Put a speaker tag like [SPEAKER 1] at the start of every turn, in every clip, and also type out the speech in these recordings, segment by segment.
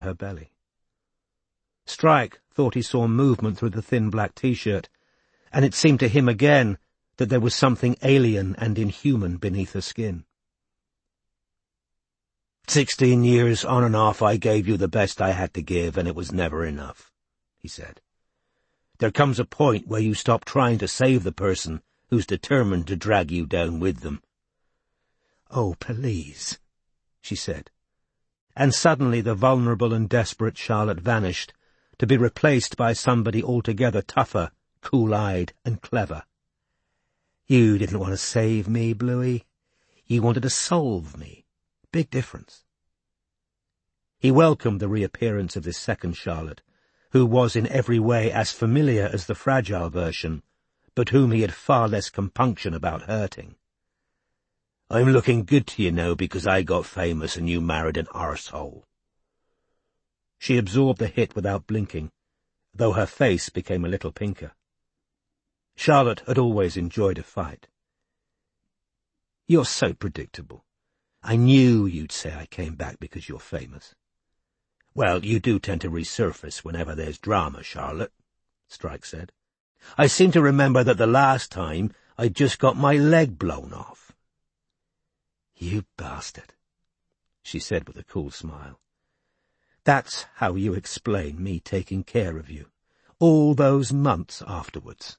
[SPEAKER 1] her belly. Strike thought he saw movement through the thin black t-shirt, and it seemed to him again that there was something alien and inhuman beneath her skin. 16 years on and off I gave you the best I had to give, and it was never enough, he said. There comes a point where you stop trying to save the person who's determined to drag you down with them. Oh, please, she said. And suddenly the vulnerable and desperate Charlotte vanished, to be replaced by somebody altogether tougher, cool-eyed and clever. You didn't want to save me, Bluey. You wanted to solve me. Big difference. He welcomed the reappearance of this second Charlotte, who was in every way as familiar as the fragile version, but whom he had far less compunction about hurting. I'm looking good to you now because I got famous and you married an arsehole. She absorbed the hit without blinking, though her face became a little pinker. Charlotte had always enjoyed a fight. You're so predictable. I knew you'd say I came back because you're famous. Well, you do tend to resurface whenever there's drama, Charlotte, Strike said. I seem to remember that the last time I'd just got my leg blown off. You bastard, she said with a cool smile. That's how you explain me taking care of you, all those months afterwards.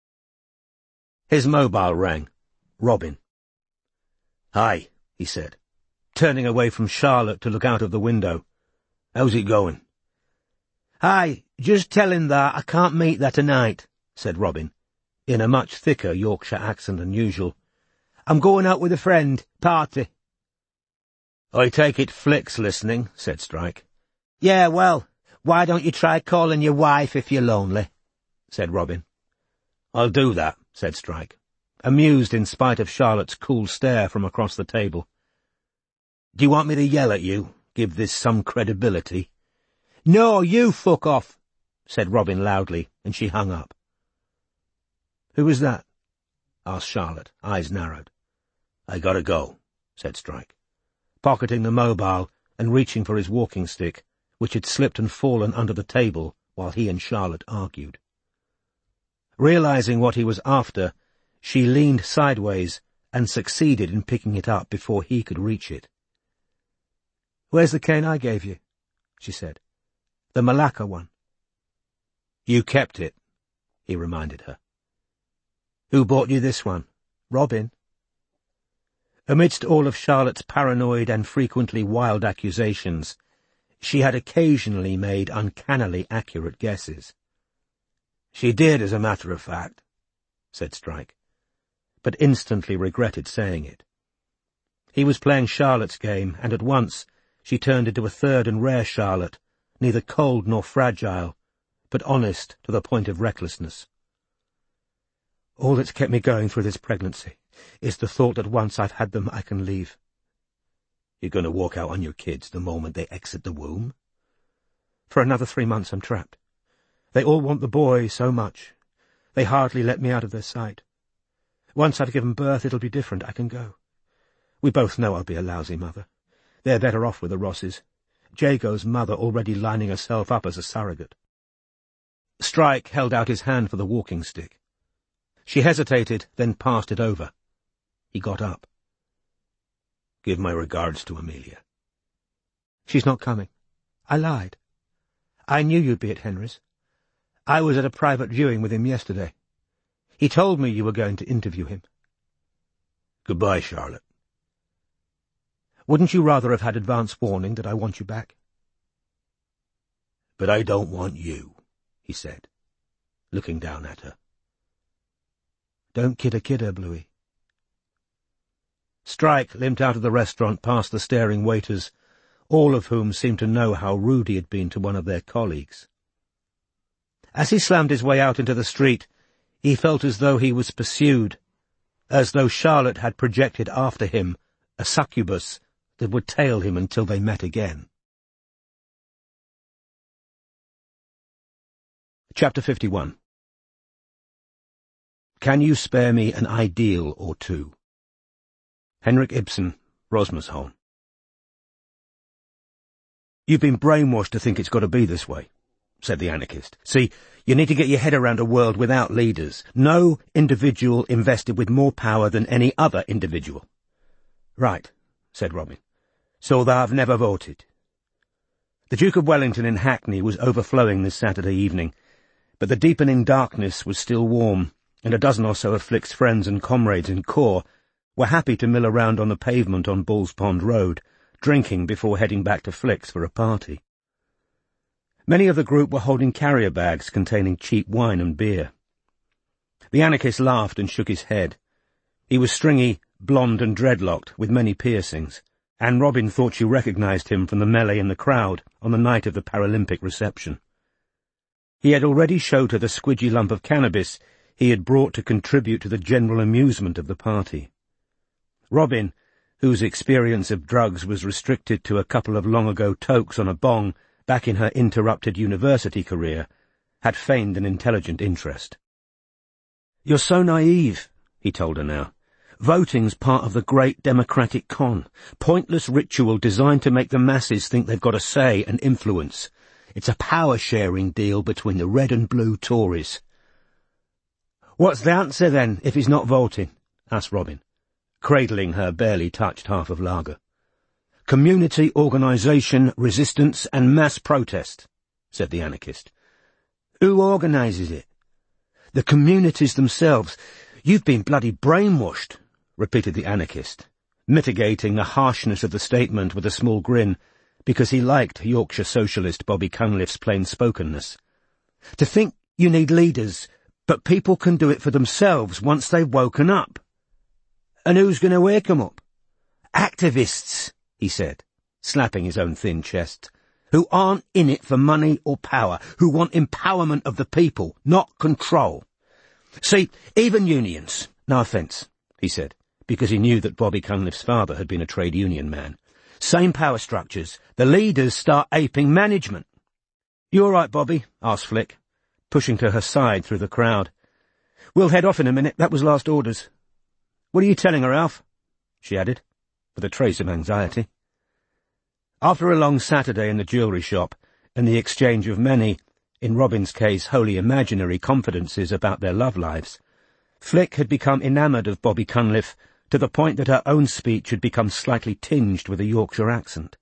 [SPEAKER 1] His mobile rang. Robin. Hi, he said, turning away from Charlotte to look out of the window. How's it going? Hi, just telling that I can't meet that tonight, said Robin, in a much thicker Yorkshire accent than usual. I'm going out with a friend, party. I take it Flick's listening, said Strike. Yeah, well, why don't you try calling your wife if you're lonely, said Robin. I'll do that, said Strike, amused in spite of Charlotte's cool stare from across the table. Do you want me to yell at you, give this some credibility? No, you fuck off, said Robin loudly, and she hung up. Who was that? Asked Charlotte, eyes narrowed. I gotta go, said Strike, pocketing the mobile and reaching for his walking stick, which had slipped and fallen under the table while he and Charlotte argued. Realizing what he was after, she leaned sideways and succeeded in picking it up before he could reach it. Where's the cane I gave you? She said. The Malacca one. You kept it, he reminded her. Who bought you this one? Robin. Amidst all of Charlotte's paranoid and frequently wild accusations, she had occasionally made uncannily accurate guesses. She did, as a matter of fact, said Strike, but instantly regretted saying it. He was playing Charlotte's game, and at once she turned into a third and rare Charlotte, neither cold nor fragile, but honest to the point of recklessness. All that's kept me going through this pregnancy is the thought that once I've had them I can leave. You're going to walk out on your kids the moment they exit the womb? For another 3 months I'm trapped. They all want the boy so much. They hardly let me out of their sight. Once I've given birth it'll be different, I can go. We both know I'll be a lousy mother. They're better off with the Rosses. Jago's mother already lining herself up as a surrogate. Strike held out his hand for the walking stick. She hesitated, then passed it over. He got up. Give my regards to Amelia. She's not coming. I lied. I knew you'd be at Henry's. I was at a private viewing with him yesterday. He told me you were going to interview him. Goodbye, Charlotte. Wouldn't you rather have had advance warning that I want you back? But I don't want you, he said, looking down at her. Don't kid her, Bluey. Strike limped out of the restaurant past the staring waiters, all of whom seemed to know how rude he had been to one of their colleagues. As he slammed his way out into the street, he felt as though he was pursued, as though Charlotte had projected after him a succubus that would tail him until they met again. Chapter 51. Can you spare me an ideal or two? Henrik Ibsen, Rosmersholm. "You've been brainwashed to think it's got to be this way," said the anarchist. "See, you need to get your head around a world without leaders. No individual invested with more power than any other individual." "Right," said Robin. "So they've never voted." The Duke of Wellington in Hackney was overflowing this Saturday evening, but the deepening darkness was still warm, and a dozen or so of Flick's friends and comrades in corps were happy to mill around on the pavement on Bull's Pond Road, drinking before heading back to Flick's for a party. Many of the group were holding carrier bags containing cheap wine and beer. The anarchist laughed and shook his head. He was stringy, blonde and dreadlocked, with many piercings, and Robin thought she recognised him from the melee in the crowd on the night of the Paralympic reception. He had already showed her the squidgy lump of cannabis he had brought to contribute to the general amusement of the party. Robin, whose experience of drugs was restricted to a couple of long-ago tokes on a bong back in her interrupted university career, had feigned an intelligent interest. "You're so naive," he told her now. "Voting's part of the great democratic con. Pointless ritual designed to make the masses think they've got a say and influence. It's a power-sharing deal between the red and blue Tories." "What's the answer, then, if he's not voting?" asked Robin, cradling her barely touched half of lager. "Community organisation, resistance and mass protest," said the anarchist. "Who organises it?" "The communities themselves. You've been bloody brainwashed," repeated the anarchist, mitigating the harshness of the statement with a small grin, because he liked Yorkshire socialist Bobby Cunliffe's plain-spokenness. "To think you need leaders, but people can do it for themselves once they've woken up." "And who's going to wake 'em up?" "Activists," he said, slapping his own thin chest, "who aren't in it for money or power, who want empowerment of the people, not control. See, even unions, no offence," he said, because he knew that Bobby Cunliffe's father had been a trade union man. "Same power structures. The leaders start aping management." "You all right, Bobby?" asked Flick, pushing to her side through the crowd. "We'll head off in a minute. That was last orders." "What are you telling her, Alf?" she added, with a trace of anxiety. After a long Saturday in the jewellery shop, and the exchange of many, in Robin's case wholly imaginary, confidences about their love lives, Flick had become enamoured of Bobby Cunliffe to the point that her own speech had become slightly tinged with a Yorkshire accent.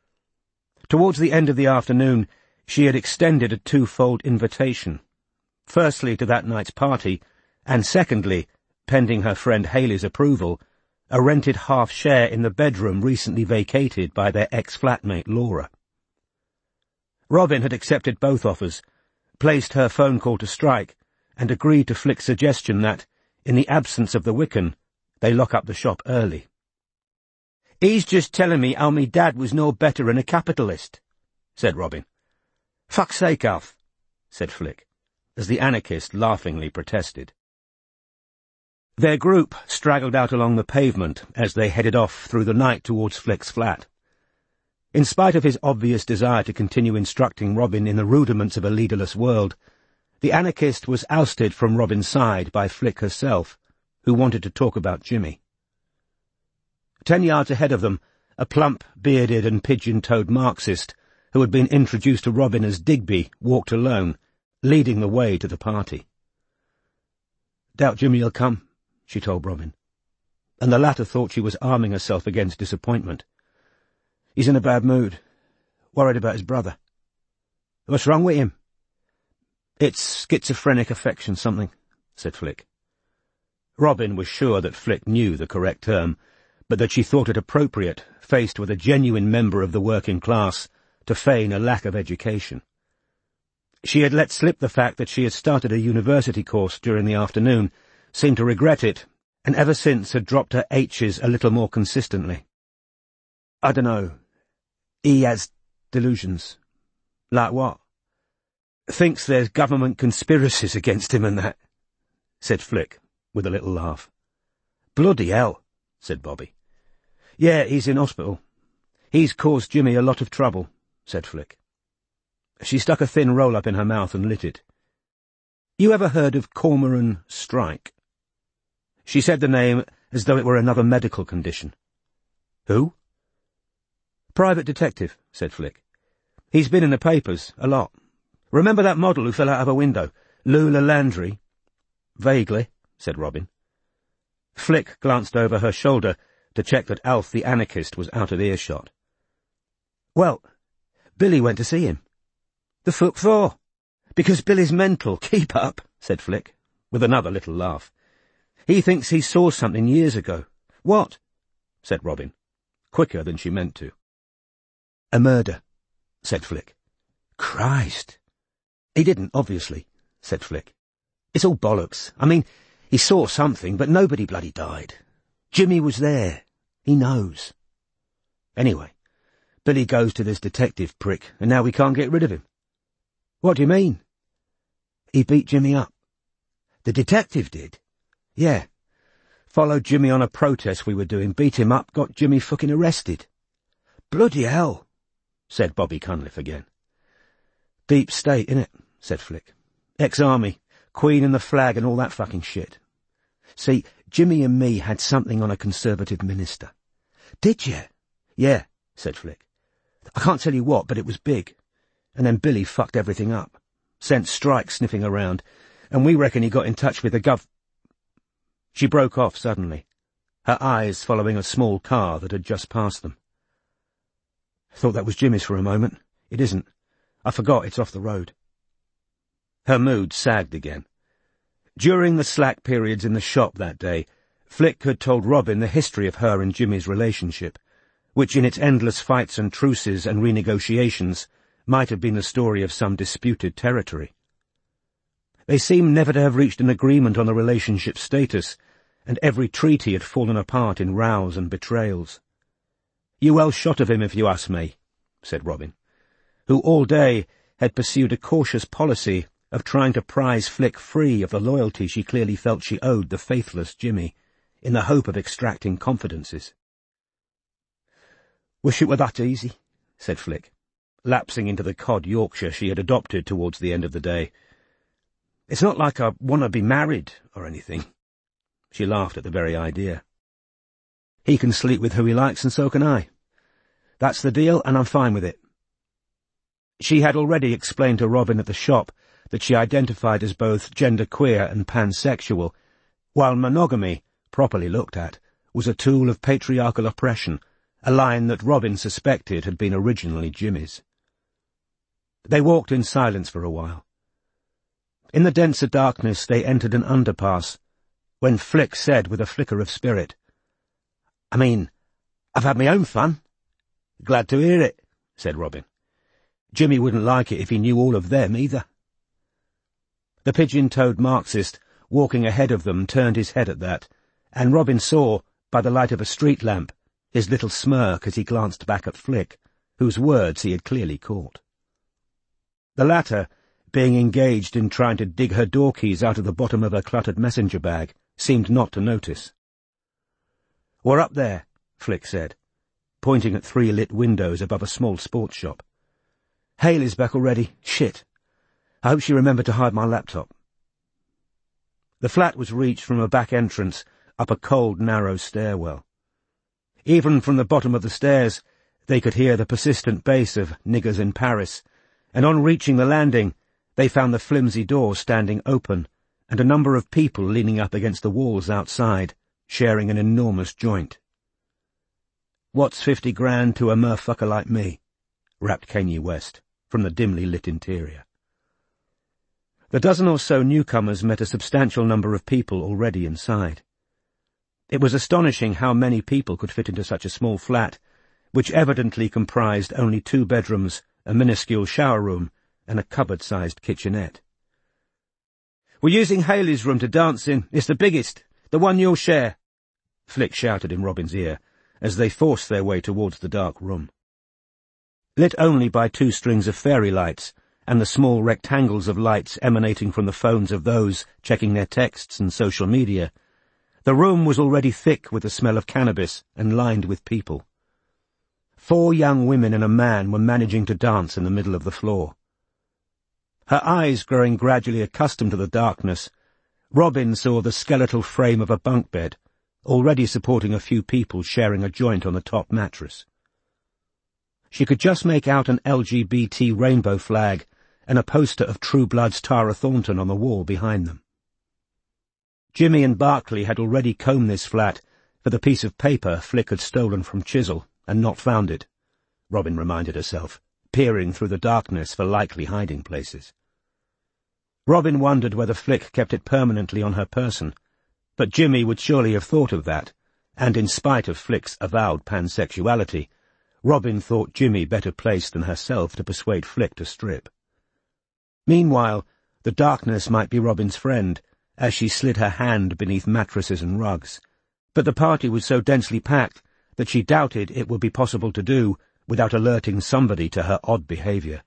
[SPEAKER 1] Towards the end of the afternoon, she had extended a twofold invitation. Firstly, to that night's party, and secondly, pending her friend Haley's approval, a rented half-share in the bedroom recently vacated by their ex-flatmate Laura. Robin had accepted both offers, placed her phone call to strike, and agreed to Flick's suggestion that, in the absence of the Wicken, they lock up the shop early. "He's just telling me how me dad was no better than a capitalist," said Robin. "Fuck's sake, Alf," said Flick, as the anarchist laughingly protested. Their group straggled out along the pavement as they headed off through the night towards Flick's flat. In spite of his obvious desire to continue instructing Robin in the rudiments of a leaderless world, the anarchist was ousted from Robin's side by Flick herself, who wanted to talk about Jimmy. 10 yards ahead of them, a plump, bearded and pigeon-toed Marxist, who had been introduced to Robin as Digby, walked alone, leading the way to the party. "Doubt Jimmy'll come," she told Robin, and the latter thought she was arming herself against disappointment. "He's in a bad mood, worried about his brother." "What's wrong with him?" "It's schizophrenic affection something," said Flick. Robin was sure that Flick knew the correct term, but that she thought it appropriate, faced with a genuine member of the working class, to feign a lack of education. She had let slip the fact that she had started a university course during the afternoon, seemed to regret it, and ever since had dropped her H's a little more consistently. "I dunno. He has delusions." "Like what?" "Thinks there's government conspiracies against him and that," said Flick, with a little laugh. "Bloody hell," said Bobby. "Yeah, he's in hospital. He's caused Jimmy a lot of trouble," said Flick. She stuck a thin roll-up in her mouth and lit it. "You ever heard of Cormoran Strike?" She said the name as though it were another medical condition. "Who?" "Private detective," said Flick. He's been in the papers, a lot. Remember that model who fell out of a window? Lula Landry? Vaguely, said Robin. Flick glanced over her shoulder to check that Alf the anarchist was out of earshot. Well, Billy went to see him. The fuck for? Because Billy's mental. Keep up, said Flick, with another little laugh. He thinks he saw something years ago. What? Said Robin, quicker than she meant to. A murder, said Flick. Christ. He didn't, obviously, said Flick. It's all bollocks. I mean, he saw something, but nobody bloody died. Jimmy was there. He knows. Anyway, Billy goes to this detective prick, and now we can't get rid of him. What do you mean? He beat Jimmy up. The detective did? Yeah. Followed Jimmy on a protest we were doing, beat him up, got Jimmy fucking arrested. Bloody hell, said Bobby Cunliffe again. Deep state, innit? Said Flick. Ex-army, Queen and the flag and all that fucking shit. See, Jimmy and me had something on a Conservative minister. Did you? Yeah, said Flick. I can't tell you what, but it was big. And then Billy fucked everything up. Sent Strike sniffing around, and we reckon he got in touch with the gov... She broke off suddenly, her eyes following a small car that had just passed them. Thought that was Jimmy's for a moment. It isn't. I forgot it's off the road. Her mood sagged again. During the slack periods in the shop that day, Flick had told Robin the history of her and Jimmy's relationship, which in its endless fights and truces and renegotiations might have been the story of some disputed territory. They seemed never to have reached an agreement on the relationship's status, and every treaty had fallen apart in rows and betrayals. You well shot of him, if you ask me, said Robin, who all day had pursued a cautious policy of trying to prise Flick free of the loyalty she clearly felt she owed the faithless Jimmy, in the hope of extracting confidences. Wish it were that easy, said Flick, lapsing into the cod Yorkshire she had adopted towards the end of the day. It's not like I want to be married or anything. She laughed at the very idea. He can sleep with who he likes, and so can I. That's the deal, and I'm fine with it. She had already explained to Robin at the shop that she identified as both genderqueer and pansexual, while monogamy, properly looked at, was a tool of patriarchal oppression, a line that Robin suspected had been originally Jimmy's. They walked in silence for a while. In the denser darkness they entered an underpass, when Flick said with a flicker of spirit, I mean, I've had my own fun. Glad to hear it, said Robin. Jimmy wouldn't like it if he knew all of them either. The pigeon-toed Marxist, walking ahead of them, turned his head at that, and Robin saw, by the light of a street lamp, his little smirk as he glanced back at Flick, whose words he had clearly caught. The latter, being engaged in trying to dig her door keys out of the bottom of her cluttered messenger bag, seemed not to notice. We're up there, Flick said, pointing at 3 lit windows above a small sports shop. Haley's back already. Shit. I hope she remembered to hide my laptop. The flat was reached from a back entrance up a cold, narrow stairwell. Even from the bottom of the stairs, they could hear the persistent bass of Niggers in Paris, and on reaching the landing, they found the flimsy door standing open, and a number of people leaning up against the walls outside, sharing an enormous joint. What's 50 grand to a murfucker like me? Rapped Kanye West, from the dimly lit interior. The dozen or so newcomers met a substantial number of people already inside. It was astonishing how many people could fit into such a small flat, which evidently comprised only 2 bedrooms, a minuscule shower room, and a cupboard-sized kitchenette. We're using Haley's room to dance in. It's the biggest, the one you'll share, Flick shouted in Robin's ear, as they forced their way towards the dark room. Lit only by 2 strings of fairy lights, and the small rectangles of lights emanating from the phones of those checking their texts and social media, the room was already thick with the smell of cannabis and lined with people. 4 young women and a man were managing to dance in the middle of the floor. Her eyes growing gradually accustomed to the darkness, Robin saw the skeletal frame of a bunk bed, already supporting a few people sharing a joint on the top mattress. She could just make out an LGBT rainbow flag and a poster of True Blood's Tara Thornton on the wall behind them. Jimmy and Barclay had already combed this flat for the piece of paper Flick had stolen from Chisel and not found it, Robin reminded herself, peering through the darkness for likely hiding places. Robin wondered whether Flick kept it permanently on her person, but Jimmy would surely have thought of that, and in spite of Flick's avowed pansexuality, Robin thought Jimmy better placed than herself to persuade Flick to strip. Meanwhile, the darkness might be Robin's friend, as she slid her hand beneath mattresses and rugs, but the party was so densely packed that she doubted it would be possible to do without alerting somebody to her odd behaviour.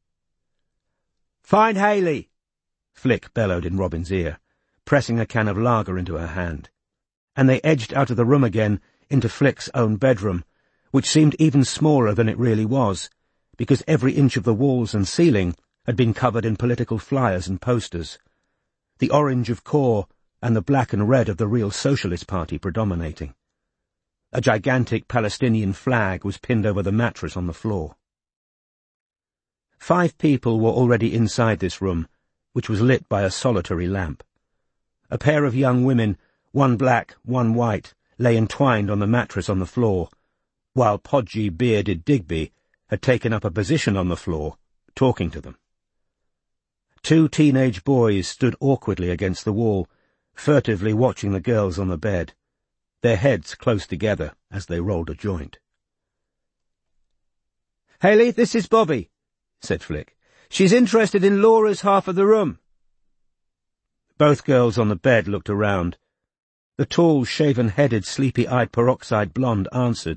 [SPEAKER 1] "Find Haley!" Flick bellowed in Robin's ear, pressing a can of lager into her hand, and they edged out of the room again into Flick's own bedroom, which seemed even smaller than it really was, because every inch of the walls and ceiling had been covered in political flyers and posters, the orange of CORE and the black and red of the Real Socialist Party predominating. A gigantic Palestinian flag was pinned over the mattress on the floor. 5 people were already inside this room, which was lit by a solitary lamp. A pair of young women, one black, one white, lay entwined on the mattress on the floor, while podgy, bearded Digby had taken up a position on the floor, talking to them. 2 teenage boys stood awkwardly against the wall, furtively watching the girls on the bed, their heads close together as they rolled a joint. "Haley, this is Bobby," said Flick. "She's interested in Laura's half of the room." Both girls on the bed looked around. The tall, shaven-headed, sleepy-eyed peroxide blonde answered.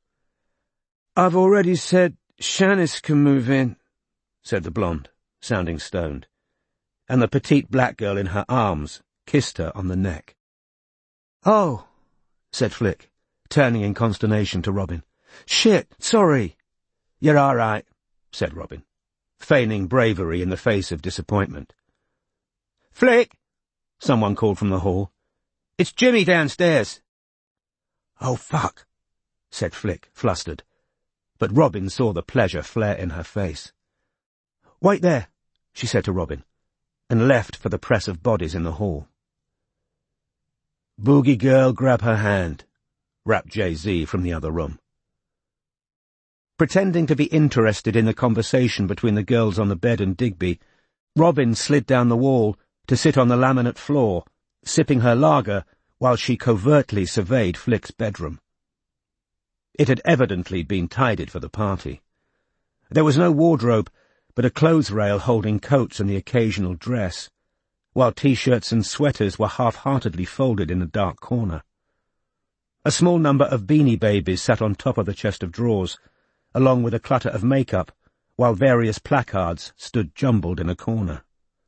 [SPEAKER 1] "I've already said Shanice can move in," said the blonde, sounding stoned, and the petite black girl in her arms kissed her on the neck. "Oh," said Flick, turning in consternation to Robin. "Shit, sorry." "You're all right," said Robin, feigning bravery in the face of disappointment. "Flick!" someone called from the hall. "It's Jimmy downstairs." "Oh, fuck," said Flick, flustered, but Robin saw the pleasure flare in her face. "Wait there," she said to Robin, and left for the press of bodies in the hall. "Boogie girl, grab her hand," rapped Jay-Z from the other room. Pretending to be interested in the conversation between the girls on the bed and Digby, Robin slid down the wall to sit on the laminate floor, sipping her lager while she covertly surveyed Flick's bedroom. It had evidently been tidied for the party. There was no wardrobe, but a clothes rail holding coats and the occasional dress, while T-shirts and sweaters were half-heartedly folded in a dark corner. A small number of Beanie Babies sat on top of the chest of drawers, along with a clutter of makeup, while various placards stood jumbled in a corner.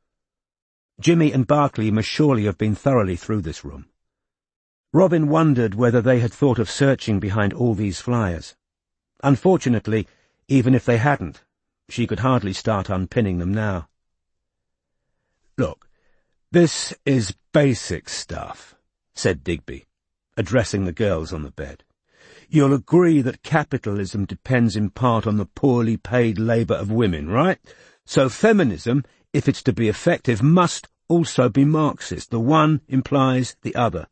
[SPEAKER 1] Jimmy and Barclay must surely have been thoroughly through this room. Robin wondered whether they had thought of searching behind all these flyers. Unfortunately, even if they hadn't, she could hardly start unpinning them now. "Look, this is basic stuff," said Digby, addressing the girls on the bed. "You'll agree that capitalism depends in part on the poorly paid labour of women, right? So feminism, if it's to be effective, must also be Marxist. The one implies the other."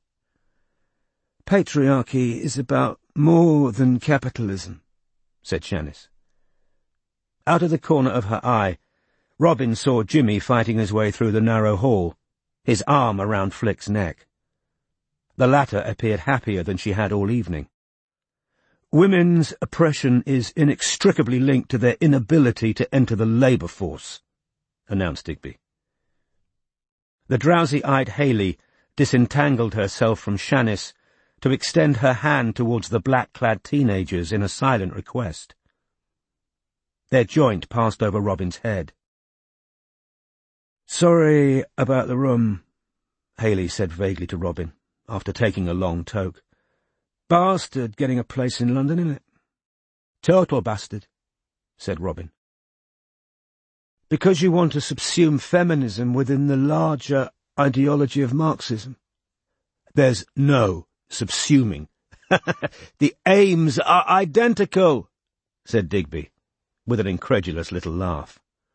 [SPEAKER 1] "Patriarchy is about more than capitalism," said Shanice. Out of the corner of her eye, Robin saw Jimmy fighting his way through the narrow hall, his arm around Flick's neck. The latter appeared happier than she had all evening. "Women's oppression is inextricably linked to their inability to enter the labour force," announced Digby. The drowsy-eyed Haley disentangled herself from Shanice to extend her hand towards the black-clad teenagers in a silent request. Their joint passed over Robin's head. "Sorry about the room," Haley said vaguely to Robin, after taking a long toke. "Bastard getting a place in London, innit?" "Total bastard," said Robin. "Because you want to subsume feminism within the larger ideology of Marxism." "There's no subsuming. The aims are identical," said Digby, with an incredulous little laugh.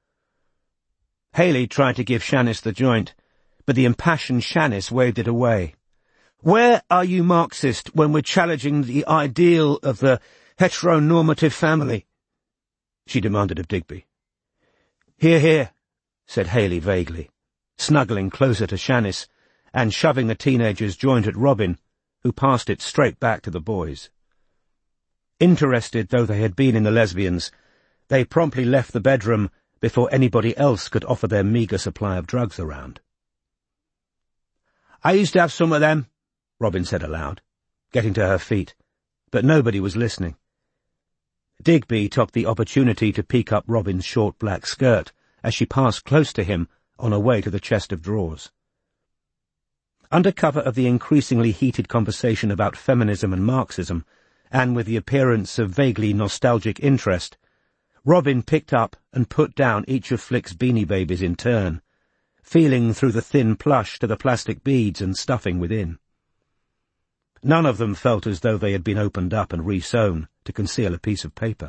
[SPEAKER 1] Haley tried to give Shannis the joint, but the impassioned Shannis waved it away. "Where are you Marxist when we're challenging the ideal of the heteronormative family?" she demanded of Digby. "Hear, hear," said Haley vaguely, snuggling closer to Shannis and shoving the teenager's joint at Robin, who passed it straight back to the boys. Interested though they had been in the lesbians, they promptly left the bedroom before anybody else could offer their meagre supply of drugs around. "I used to have some of them," Robin said aloud, getting to her feet, but nobody was listening. Digby took the opportunity to peek up Robin's short black skirt as she passed close to him on her way to the chest of drawers. Under cover of the increasingly heated conversation about feminism and Marxism, and with the appearance of vaguely nostalgic interest, Robin picked up and put down each of Flick's Beanie Babies in turn, feeling through the thin plush to the plastic beads and stuffing within. None of them felt as though they had been opened up and re-sewn to conceal a piece of paper.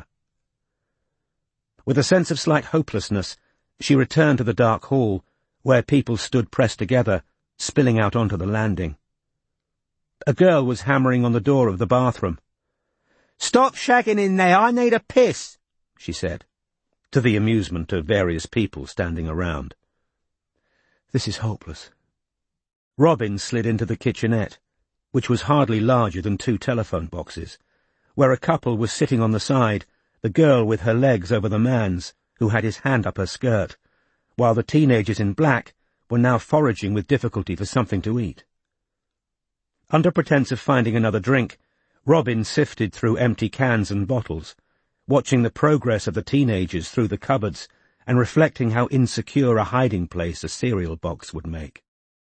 [SPEAKER 1] With a sense of slight hopelessness, she returned to the dark hall, where people stood pressed together, spilling out onto the landing. A girl was hammering on the door of the bathroom. "Stop shagging in there, I need a piss," she said, to the amusement of various people standing around. "This is hopeless." Robin slid into the kitchenette, which was hardly larger than 2 telephone boxes, where a couple was sitting on the side, the girl with her legs over the man's, who had his hand up her skirt, while the teenagers in black were now foraging with difficulty for something to eat. Under pretense of finding another drink, Robin sifted through empty cans and bottles, watching the progress of the teenagers through the cupboards and reflecting how insecure a hiding place a cereal box would make.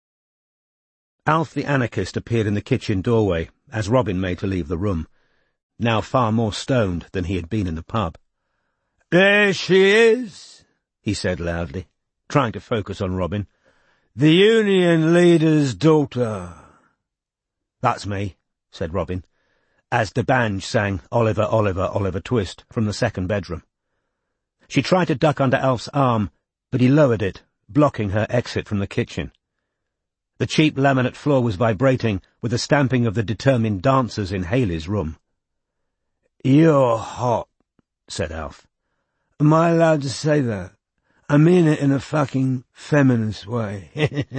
[SPEAKER 1] Alf the anarchist appeared in the kitchen doorway as Robin made to leave the room, now far more stoned than he had been in the pub. "There she is," he said loudly, trying to focus on Robin. "The union leader's daughter." "That's me," said Robin, as the band sang Oliver, Oliver, Oliver Twist from the second bedroom. She tried to duck under Alf's arm, but he lowered it, blocking her exit from the kitchen. The cheap laminate floor was vibrating with the stamping of the determined dancers in Haley's room. "You're hot," said Alf. "Am I allowed to say that? I mean it in a fucking feminist way."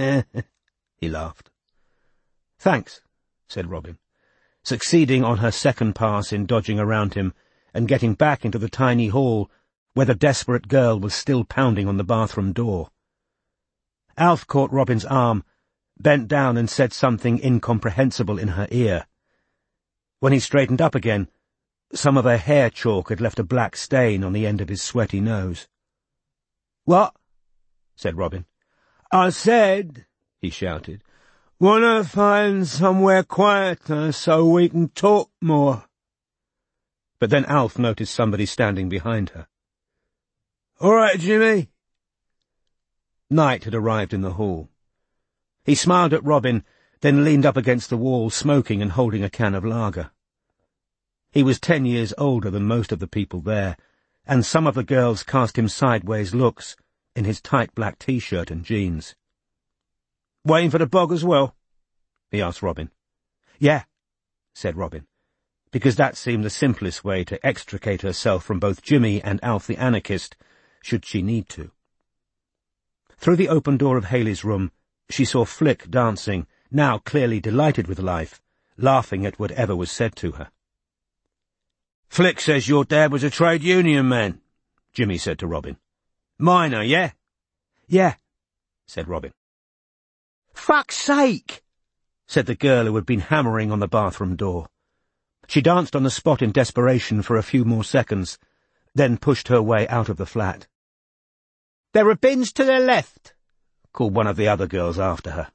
[SPEAKER 1] He laughed. "Thanks," said Robin, succeeding on her second pass in dodging around him and getting back into the tiny hall where the desperate girl was still pounding on the bathroom door. Alf caught Robin's arm, bent down and said something incomprehensible in her ear. When he straightened up again, some of her hair chalk had left a black stain on the end of his sweaty nose. "What?" said Robin. "I said," he shouted, "wanna find somewhere quieter so we can talk more." But then Alf noticed somebody standing behind her. "All right, Jimmy." Night had arrived in the hall. He smiled at Robin, then leaned up against the wall, smoking and holding a can of lager. He was 10 years older than most of the people there, and some of the girls cast him sideways looks in his tight black T-shirt and jeans. "Waiting for the bog as well?" he asked Robin. "Yeah," said Robin, because that seemed the simplest way to extricate herself from both Jimmy and Alf the anarchist, should she need to. Through the open door of Haley's room, she saw Flick dancing, now clearly delighted with life, laughing at whatever was said to her. "Flick says your dad was a trade union man," Jimmy said to Robin. "Miner, yeah?" "Yeah," said Robin. "Fuck's sake!" said the girl who had been hammering on the bathroom door. She danced on the spot in desperation for a few more seconds, then pushed her way out of the flat. "There are bins to the left," called one of the other girls after her.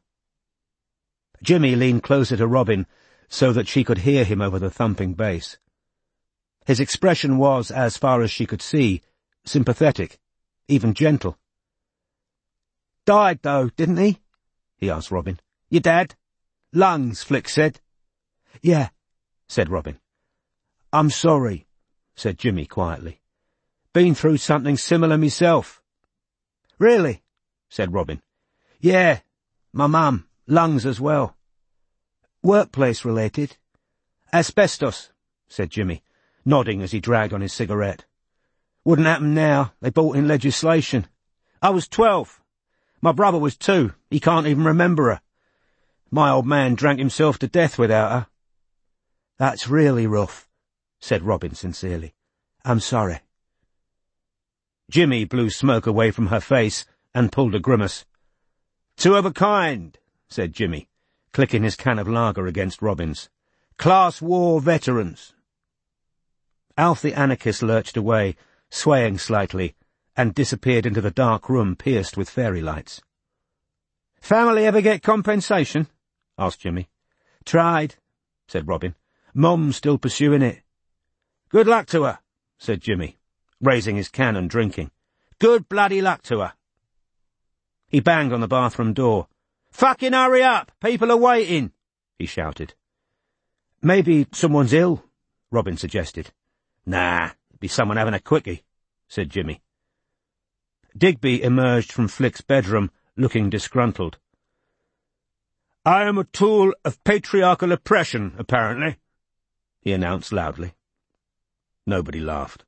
[SPEAKER 1] Jimmy leaned closer to Robin so that she could hear him over the thumping bass. His expression was, as far as she could see, sympathetic, even gentle. "Died, though, didn't he?" he asked Robin. "Your dad? Lungs, Flick said." "Yeah," said Robin. "I'm sorry," said Jimmy quietly. "Been through something similar myself." "Really?" said Robin. "Yeah, my mum, lungs as well." "Workplace related?" "Asbestos," said Jimmy, nodding as he dragged on his cigarette. "Wouldn't happen now. They brought in legislation. I was 12. My brother was 2. He can't even remember her. My old man drank himself to death without her." "That's really rough," said Robin sincerely. "I'm sorry." Jimmy blew smoke away from her face and pulled a grimace. "Two of a kind," said Jimmy, clicking his can of lager against Robin's. "Class war veterans." Alf the anarchist lurched away, swaying slightly, and disappeared into the dark room pierced with fairy lights. "Family ever get compensation?" asked Jimmy. "Tried," said Robin. "Mom's still pursuing it." "Good luck to her," said Jimmy, raising his can and drinking. "Good bloody luck to her." He banged on the bathroom door. "Fucking hurry up! People are waiting!" he shouted. "Maybe someone's ill," Robin suggested. "Nah, it'd be someone having a quickie," said Jimmy. Digby emerged from Flick's bedroom, looking disgruntled. "I am a tool of patriarchal oppression, apparently," he announced loudly. Nobody laughed.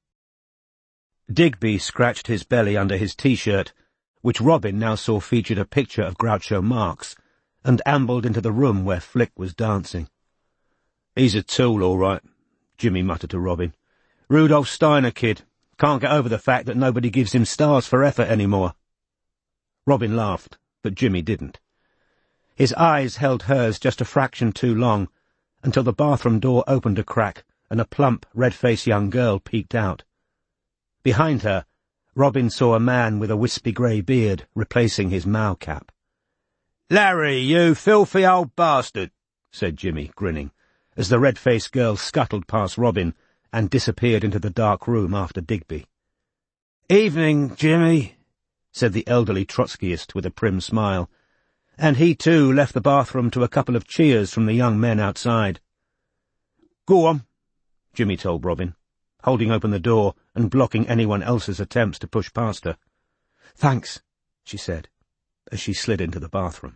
[SPEAKER 1] Digby scratched his belly under his T-shirt, which Robin now saw featured a picture of Groucho Marx, and ambled into the room where Flick was dancing. "He's a tool, all right," Jimmy muttered to Robin. "Rudolf Steiner kid. Can't get over the fact that nobody gives him stars for effort anymore." Robin laughed, but Jimmy didn't. His eyes held hers just a fraction too long, until the bathroom door opened a crack and a plump, red-faced young girl peeked out. Behind her, Robin saw a man with a wispy grey beard replacing his Mao cap. "Larry, you filthy old bastard," said Jimmy, grinning, as the red-faced girl scuttled past Robin and disappeared into the dark room after Digby. "Evening, Jimmy," said the elderly Trotskyist with a prim smile, and he too left the bathroom to a couple of cheers from the young men outside. "Go on," Jimmy told Robin, holding open the door and blocking anyone else's attempts to push past her. "Thanks," she said, as she slid into the bathroom.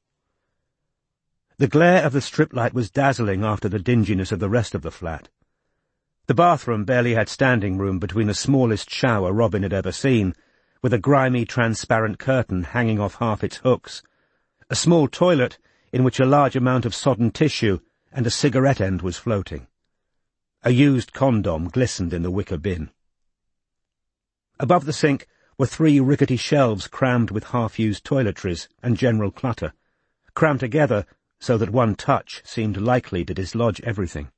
[SPEAKER 1] The glare of the strip light was dazzling after the dinginess of the rest of the flat. The bathroom barely had standing room between the smallest shower Robin had ever seen, with a grimy, transparent curtain hanging off half its hooks, a small toilet in which a large amount of sodden tissue and a cigarette end was floating. A used condom glistened in the wicker bin. Above the sink were 3 rickety shelves crammed with half-used toiletries and general clutter, crammed together so that one touch seemed likely to dislodge everything.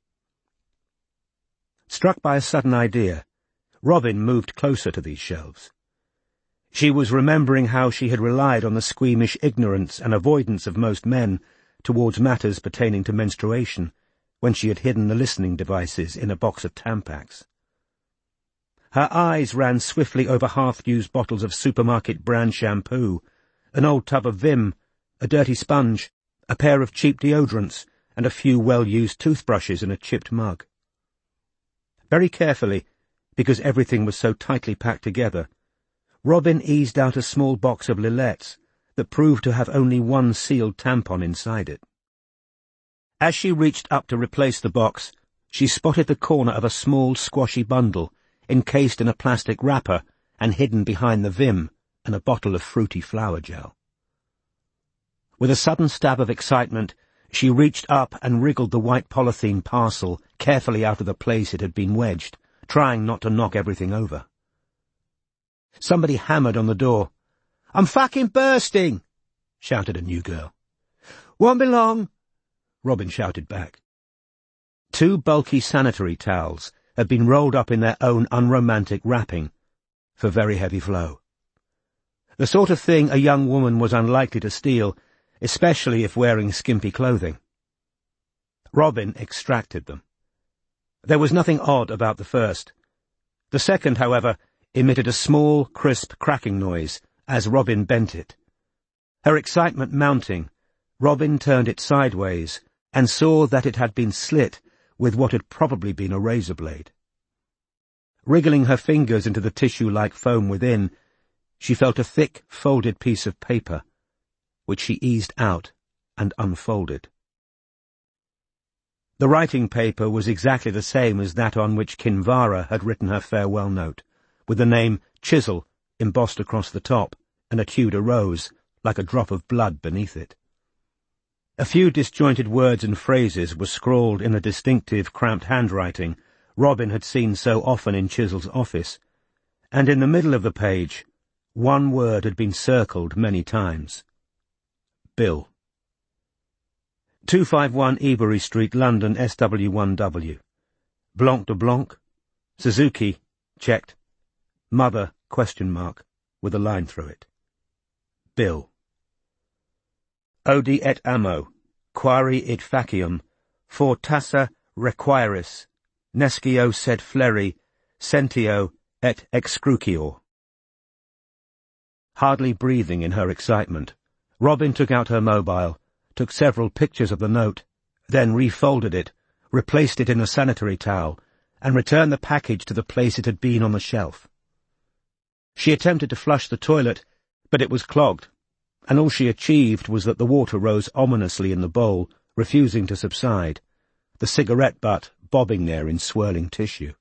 [SPEAKER 1] Struck by a sudden idea, Robin moved closer to these shelves. She was remembering how she had relied on the squeamish ignorance and avoidance of most men towards matters pertaining to menstruation, when she had hidden the listening devices in a box of Tampax. Her eyes ran swiftly over half-used bottles of supermarket brand shampoo, an old tub of Vim, a dirty sponge, a pair of cheap deodorants, and a few well-used toothbrushes in a chipped mug. Very carefully, because everything was so tightly packed together, Robin eased out a small box of Lilettes that proved to have only one sealed tampon inside it. As she reached up to replace the box, she spotted the corner of a small, squashy bundle encased in a plastic wrapper and hidden behind the Vim and a bottle of fruity flower gel. With a sudden stab of excitement, she reached up and wriggled the white polythene parcel carefully out of the place it had been wedged, trying not to knock everything over. Somebody hammered on the door. "I'm fucking bursting!" shouted a new girl. "Won't be long," Robin shouted back. 2 bulky sanitary towels had been rolled up in their own unromantic wrapping for very heavy flow. The sort of thing a young woman was unlikely to steal, especially if wearing skimpy clothing. Robin extracted them. There was nothing odd about the first. The second, however, emitted a small, crisp cracking noise as Robin bent it. Her excitement mounting, Robin turned it sideways and saw that it had been slit with what had probably been a razor blade. Wriggling her fingers into the tissue-like foam within, she felt a thick, folded piece of paper, which she eased out and unfolded. The writing paper was exactly the same as that on which Kinvara had written her farewell note, with the name Chisel embossed across the top and a Tudor rose, like a drop of blood beneath it. A few disjointed words and phrases were scrawled in the distinctive, cramped handwriting Robin had seen so often in Chisel's office, and in the middle of the page, one word had been circled many times. Bill. 251 Ebury Street, London, SW1W. Blanc de Blanc. Suzuki, checked. Mother, ? With a line through it. Bill. Odi et amo, quari it facium, for tassa requiris, nescio sed fleri, sentio et excrucior. Hardly breathing in her excitement, Robin took out her mobile, took several pictures of the note, then refolded it, replaced it in a sanitary towel, and returned the package to the place it had been on the shelf. She attempted to flush the toilet, but it was clogged, and all she achieved was that the water rose ominously in the bowl, refusing to subside, the cigarette butt bobbing there in swirling tissue.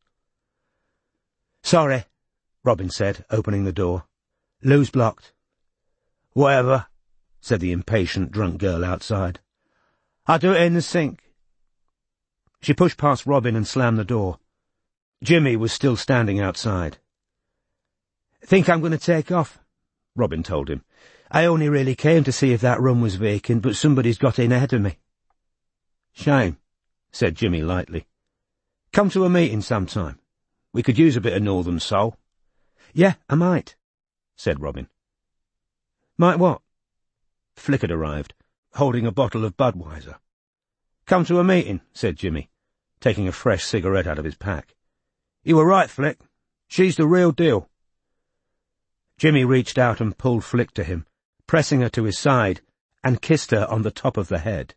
[SPEAKER 1] "Sorry," Robin said, opening the door. "Loo's blocked." "Whatever," said the impatient, drunk girl outside. "I'll do it in the sink." She pushed past Robin and slammed the door. Jimmy was still standing outside. "Think I'm going to take off," Robin told him. "I only really came to see if that room was vacant, but somebody's got in ahead of me." "Shame," said Jimmy lightly. "Come to a meeting sometime. We could use a bit of Northern soul." "Yeah, I might," said Robin. "Might what?" Flick had arrived, holding a bottle of Budweiser. "Come to a meeting," said Jimmy, taking a fresh cigarette out of his pack. "You were right, Flick. She's the real deal." Jimmy reached out and pulled Flick to him, pressing her to his side, and kissed her on the top of the head.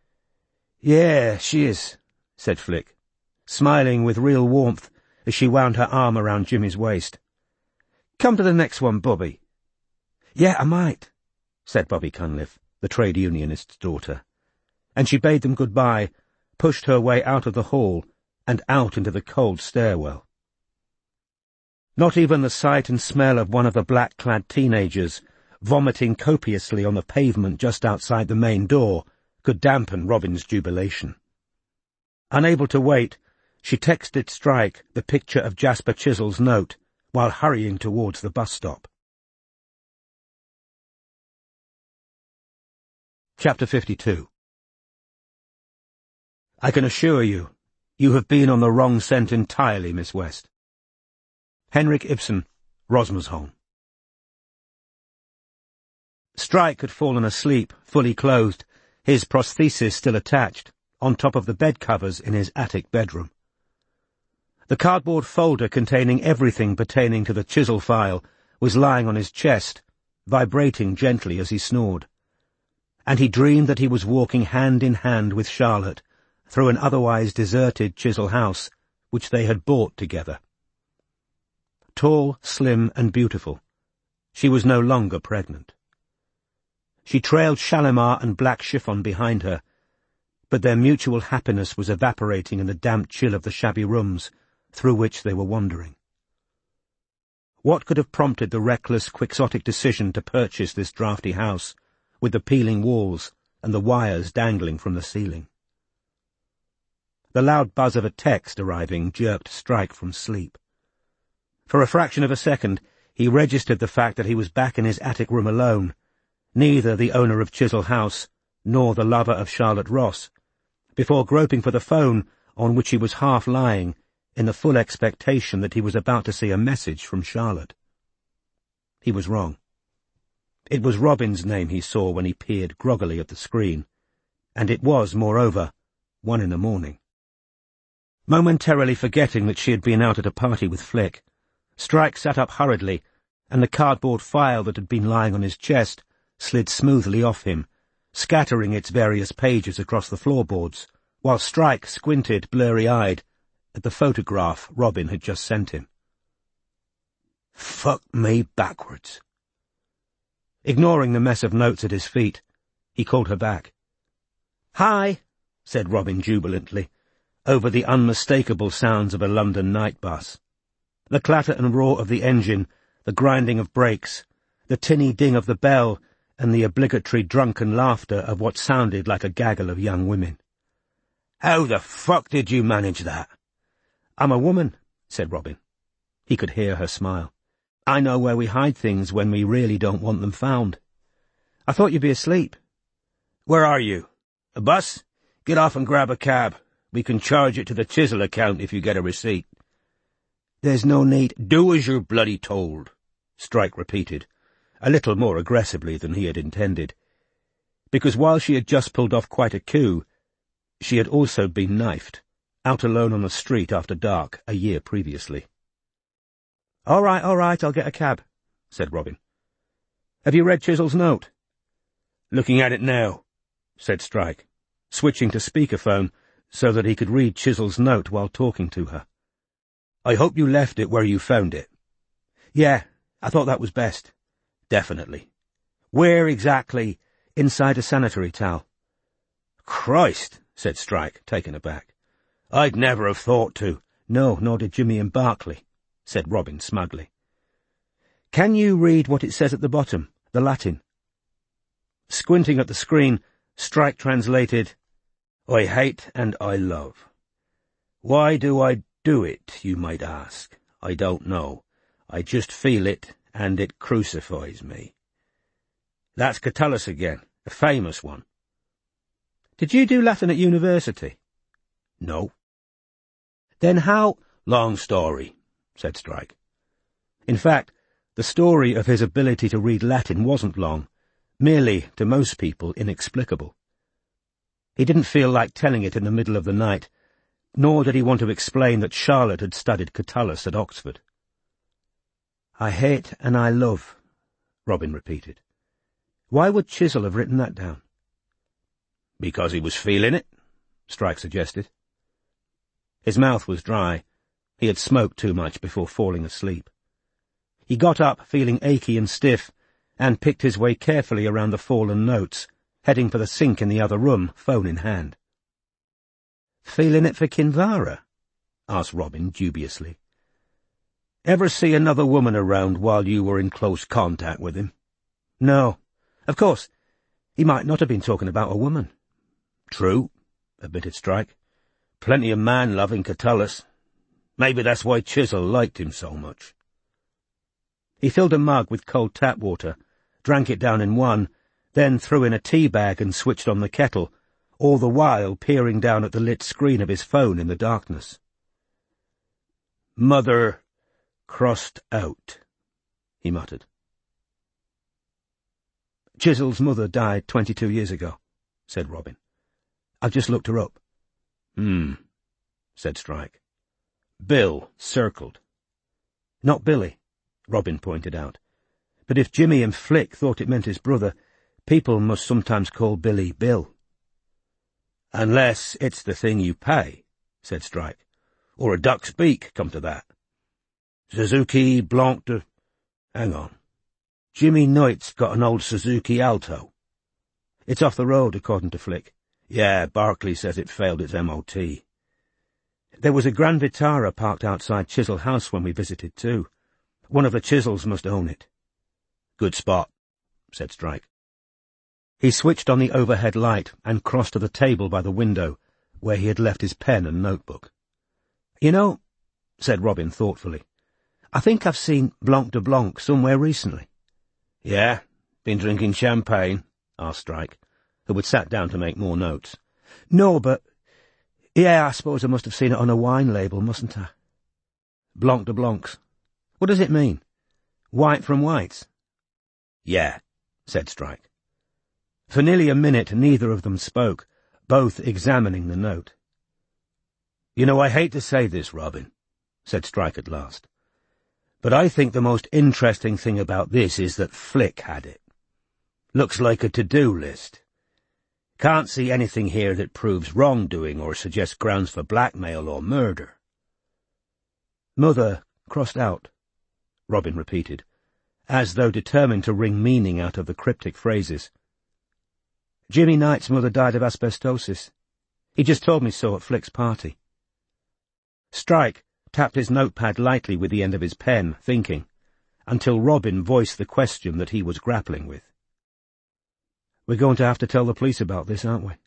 [SPEAKER 1] "Yeah, she is," said Flick, smiling with real warmth as she wound her arm around Jimmy's waist. "Come to the next one, Bobby." "Yeah, I might," said Bobby Cunliffe, the trade unionist's daughter, and she bade them goodbye, pushed her way out of the hall and out into the cold stairwell. Not even the sight and smell of one of the black-clad teenagers vomiting copiously on the pavement just outside the main door could dampen Robin's jubilation. Unable to wait, she texted Strike the picture of Jasper Chisel's note while hurrying towards the bus stop. Chapter 52. "I can assure you, you have been on the wrong scent entirely, Miss West." Henrik Ibsen, Rosmersholm. Strike had fallen asleep, fully clothed, his prosthesis still attached, on top of the bed covers in his attic bedroom. The cardboard folder containing everything pertaining to the Chisel file was lying on his chest, vibrating gently as he snored. And he dreamed that he was walking hand in hand with Charlotte through an otherwise deserted Chisel house, which they had bought together. Tall, slim, and beautiful, she was no longer pregnant. She trailed Shalimar and black chiffon behind her, but their mutual happiness was evaporating in the damp chill of the shabby rooms through which they were wandering. What could have prompted the reckless, quixotic decision to purchase this draughty house, with the peeling walls and the wires dangling from the ceiling? The loud buzz of a text arriving jerked Strike from sleep. For a fraction of a second, he registered the fact that he was back in his attic room alone, neither the owner of Chisel House nor the lover of Charlotte Ross, before groping for the phone on which he was half lying, in the full expectation that he was about to see a message from Charlotte. He was wrong. It was Robin's name he saw when he peered groggily at the screen, and it was, moreover, 1 a.m. Momentarily forgetting that she had been out at a party with Flick, Strike sat up hurriedly, and the cardboard file that had been lying on his chest slid smoothly off him, scattering its various pages across the floorboards, while Strike squinted blurry-eyed at the photograph Robin had just sent him. Fuck me backwards. Ignoring the mess of notes at his feet, he called her back. "Hi," said Robin jubilantly, over the unmistakable sounds of a London night bus. The clatter and roar of the engine, the grinding of brakes, the tinny ding of the bell, and the obligatory drunken laughter of what sounded like a gaggle of young women. "How the fuck did you manage that?" "I'm a woman," said Robin. He could hear her smile. "I know where we hide things when we really don't want them found. I thought you'd be asleep." "Where are you? A bus? Get off and grab a cab. We can charge it to the Chisel account if you get a receipt." "There's no need." "Do as you're bloody told," Strike repeated, a little more aggressively than he had intended, because while she had just pulled off quite a coup, she had also been knifed, out alone on the street after dark a year previously. All right, I'll get a cab," said Robin. "Have you read Chisel's note?" "Looking at it now," said Strike, switching to speakerphone so that he could read Chisel's note while talking to her. "I hope you left it where you found it." "Yeah, I thought that was best." "Definitely. Where exactly?" "Inside a sanitary towel." "Christ," said Strike, taken aback. "I'd never have thought to." "No, nor did Jimmy and Barclay," said Robin smugly. "Can you read what it says at the bottom, the Latin?" Squinting at the screen, Strike translated, "I hate and I love. Why do I do it, you might ask? I don't know. I just feel it, and it crucifies me." That's Catullus again, a famous one. "Did you do Latin at university?" "No." "Then how—" "Long story," said Strike. In fact, the story of his ability to read Latin wasn't long, merely, to most people, inexplicable. He didn't feel like telling it in the middle of the night, nor did he want to explain that Charlotte had studied Catullus at Oxford. "I hate and I love," Robin repeated. Why would Chisel have written that down? "Because he was feeling it," Strike suggested. His mouth was dry. He had smoked too much before falling asleep. He got up, feeling achy and stiff, and picked his way carefully around the fallen notes, heading for the sink in the other room, phone in hand. "Feeling it for Kinvara?" asked Robin dubiously. "Ever see another woman around while you were in close contact with him?" "No. Of course, he might not have been talking about a woman." "True," admitted Strike. "Plenty of man-loving Catullus. Maybe that's why Chisel liked him so much." He filled a mug with cold tap water, drank it down in one, then threw in a tea bag and switched on the kettle, all the while peering down at the lit screen of his phone in the darkness. "Mother crossed out," he muttered. "Chisel's mother died 22 years ago," said Robin. "I've just looked her up." Said Strike. "Bill circled." "Not Billy," Robin pointed out. "But if Jimmy and Flick thought it meant his brother, people must sometimes call Billy Bill." "Unless it's the thing you pay," said Strike. "Or a duck's beak, come to that. Suzuki Blanc de... Hang on. Jimmy Knight's got an old Suzuki Alto." "It's off the road, according to Flick." "Yeah, Barclay says it failed its MOT. "There was a Grand Vitara parked outside Chisel House when we visited, too. One of the Chisels must own it." "Good spot," said Strike. He switched on the overhead light and crossed to the table by the window, where he had left his pen and notebook. "You know," said Robin thoughtfully, "I think I've seen Blanc de Blanc somewhere recently." "Yeah? Been drinking champagne?" asked Strike, who had sat down to make more notes. "No, but... yeah, I suppose I must have seen it on a wine label, mustn't I?" "Blanc de Blancs. What does it mean? White from whites?" "Yeah," said Strike. For nearly a minute neither of them spoke, both examining the note. "You know, I hate to say this, Robin," said Strike at last, "but I think the most interesting thing about this is that Flick had it. Looks like a to-do list. Can't see anything here that proves wrongdoing or suggests grounds for blackmail or murder." "Mother crossed out," Robin repeated, as though determined to wring meaning out of the cryptic phrases. Jimmy Knight's mother died of asbestosis. He just told me so at Flick's party. Strike tapped his notepad lightly with the end of his pen, thinking, until Robin voiced the question that he was grappling with. We're going to have to tell the police about this, aren't we?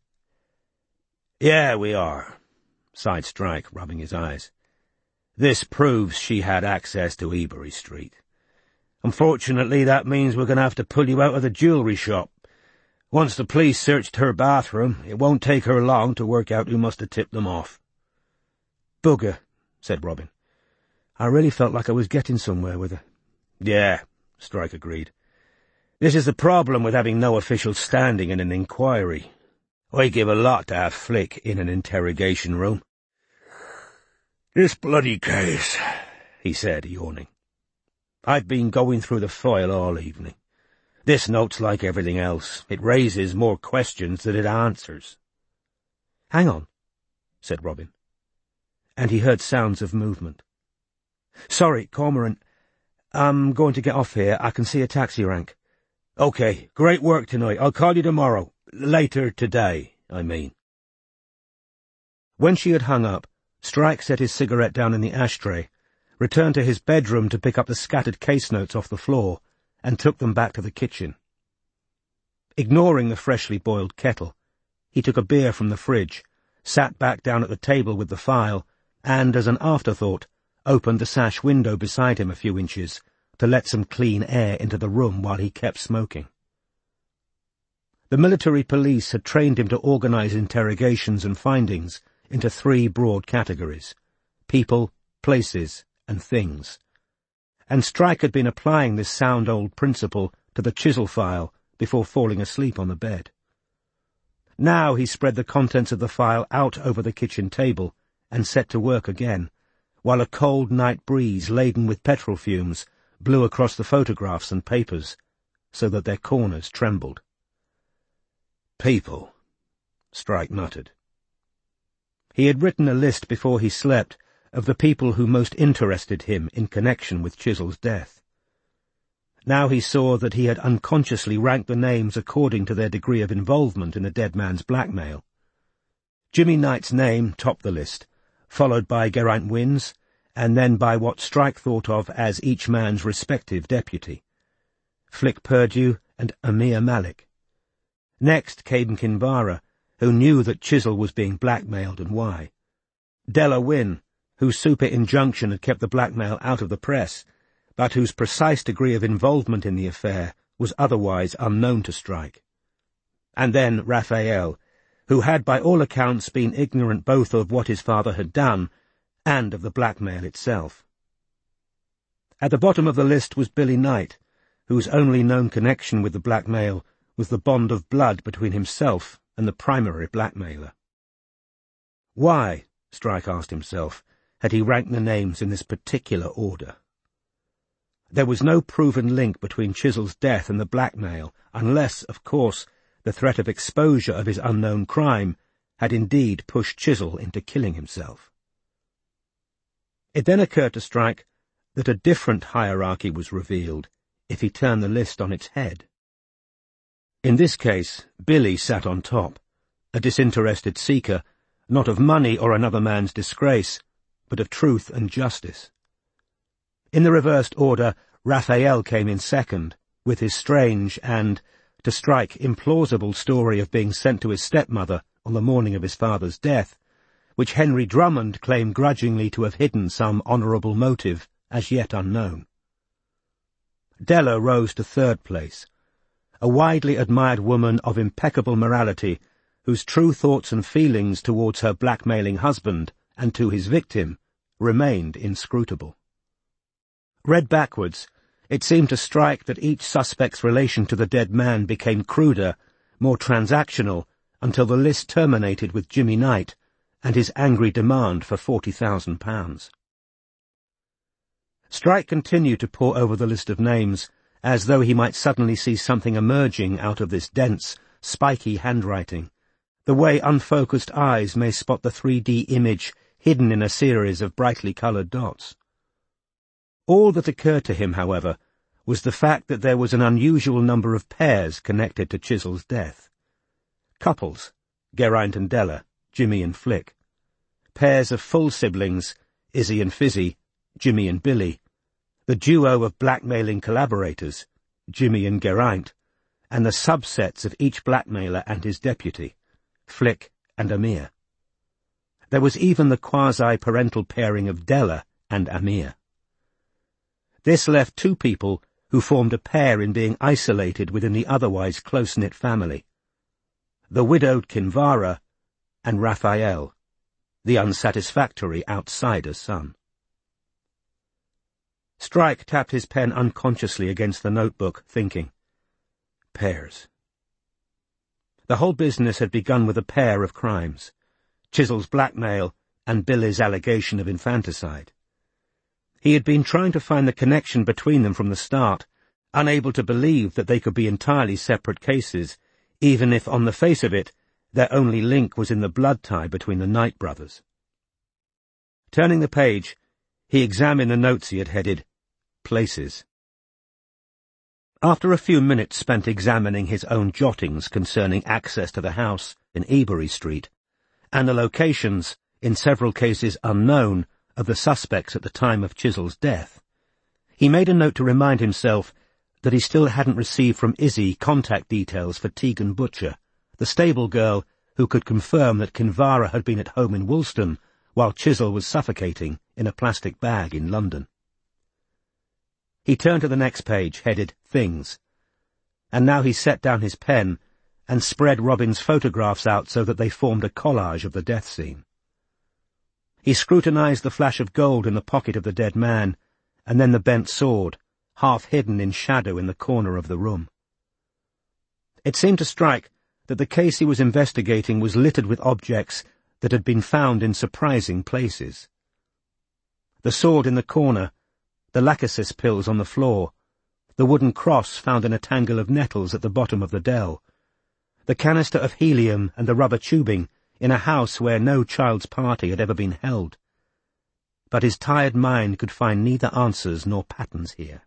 [SPEAKER 1] Yeah, we are, sighed Strike, rubbing his eyes. This proves she had access to Ebury Street. Unfortunately, that means we're going to have to pull you out of the jewellery shop. Once the police searched her bathroom, it won't take her long to work out who must have tipped them off. Bugger, said Robin. I really felt like I was getting somewhere with her. Yeah, Strike agreed. This is the problem with having no official standing in an inquiry. I give a lot to have Flick in an interrogation room. This bloody case, he said, yawning. I've been going through the file all evening. This note's like everything else. It raises more questions than it answers. Hang on, said Robin. And he heard sounds of movement. Sorry, Cormoran. I'm going to get off here. I can see a taxi rank. Okay, great work tonight. I'll call you tomorrow. Later today, I mean. When she had hung up, Strike set his cigarette down in the ashtray, returned to his bedroom to pick up the scattered case notes off the floor, and took them back to the kitchen. Ignoring the freshly boiled kettle, he took a beer from the fridge, sat back down at the table with the file, and, as an afterthought, opened the sash window beside him a few inches to let some clean air into the room while he kept smoking. The military police had trained him to organize interrogations and findings into 3 broad categories: people, places, and things. And Strike had been applying this sound old principle to the chisel file before falling asleep on the bed. Now he spread the contents of the file out over the kitchen table and set to work again, while a cold night breeze laden with petrol fumes blew across the photographs and papers, so that their corners trembled. People, Strike muttered. He had written a list before he slept of the people who most interested him in connection with Chisel's death. Now he saw that he had unconsciously ranked the names according to their degree of involvement in the dead man's blackmail. Jimmy Knight's name topped the list, followed by Geraint Wynne's, and then by what Strike thought of as each man's respective deputy, Flick Purdue and Amir Malik. Next came Kinvara, who knew that Chisel was being blackmailed and why. Della Wynne, whose super injunction had kept the blackmail out of the press, but whose precise degree of involvement in the affair was otherwise unknown to Strike. And then Raphael, who had by all accounts been ignorant both of what his father had done and of the blackmail itself. At the bottom of the list was Billy Knight, whose only known connection with the blackmail was the bond of blood between himself and the primary blackmailer. Why, Strike asked himself, had he ranked the names in this particular order? There was no proven link between Chisel's death and the blackmail, unless, of course, the threat of exposure of his unknown crime had indeed pushed Chisel into killing himself. It then occurred to Strike that a different hierarchy was revealed if he turned the list on its head. In this case, Billy sat on top, a disinterested seeker, not of money or another man's disgrace, but of truth and justice. In the reversed order, Raphael came in second, with his strange and, to Strike, implausible story of being sent to his stepmother on the morning of his father's death, which Henry Drummond claimed grudgingly to have hidden some honourable motive as yet unknown. Della rose to 3rd place, a widely admired woman of impeccable morality, whose true thoughts and feelings towards her blackmailing husband and to his victim remained inscrutable. Read backwards, it seemed to Strike that each suspect's relation to the dead man became cruder, more transactional, until the list terminated with Jimmy Knight and his angry demand for £40,000. Strike continued to pore over the list of names, as though he might suddenly see something emerging out of this dense, spiky handwriting, the way unfocused eyes may spot the 3D image hidden in a series of brightly coloured dots. All that occurred to him, however, was the fact that there was an unusual number of pairs connected to Chisel's death. Couples, Geraint and Della, Jimmy and Flick. Pairs of full siblings, Izzy and Fizzy, Jimmy and Billy. The duo of blackmailing collaborators, Jimmy and Geraint, and the subsets of each blackmailer and his deputy, Flick and Amir. There was even the quasi-parental pairing of Della and Amir. This left two people who formed a pair in being isolated within the otherwise close-knit family. The widowed Kinvara and Raphael, the unsatisfactory outsider son. Strike tapped his pen unconsciously against the notebook, thinking. Pairs. The whole business had begun with a pair of crimes, Chisel's blackmail and Billy's allegation of infanticide. He had been trying to find the connection between them from the start, unable to believe that they could be entirely separate cases, even if, on the face of it, their only link was in the blood tie between the Knight brothers. Turning the page, he examined the notes he had headed, Places. After a few minutes spent examining his own jottings concerning access to the house in Ebury Street, and the locations, in several cases unknown, of the suspects at the time of Chisel's death, he made a note to remind himself that he still hadn't received from Izzy contact details for Tegan Butcher, the stable girl who could confirm that Kinvara had been at home in Woolston while Chisel was suffocating in a plastic bag in London. He turned to the next page, headed Things, and now he set down his pen and spread Robin's photographs out so that they formed a collage of the death scene. He scrutinized the flash of gold in the pocket of the dead man, and then the bent sword, half hidden in shadow in the corner of the room. It seemed to Strike that the case he was investigating was littered with objects that had been found in surprising places. The sword in the corner, the lachesis pills on the floor, the wooden cross found in a tangle of nettles at the bottom of the dell, the canister of helium and the rubber tubing in a house where no child's party had ever been held. But his tired mind could find neither answers nor patterns here.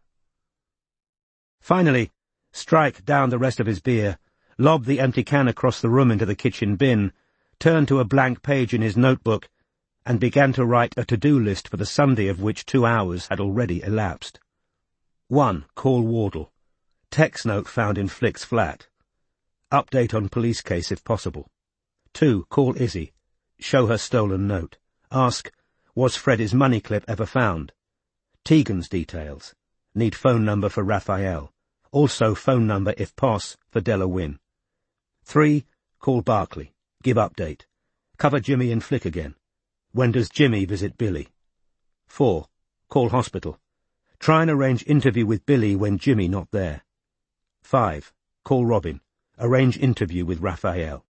[SPEAKER 1] Finally, Strike downed the rest of his beer, lobbed the empty can across the room into the kitchen bin, turned to a blank page in his notebook, and began to write a to-do list for the Sunday of which 2 hours had already elapsed. 1. Call Wardle. Text note found in Flick's flat. Update on police case if possible. 2. Call Izzy. Show her stolen note. Ask, was Freddie's money clip ever found? Tegan's details. Need phone number for Raphael. Also phone number, if poss, for Della Wynne. 3. Call Barclay. Give update. Cover Jimmy and Flick again. When does Jimmy visit Billy? 4. Call hospital. Try and arrange interview with Billy when Jimmy not there. 5. Call Robin. Arrange interview with Raphael.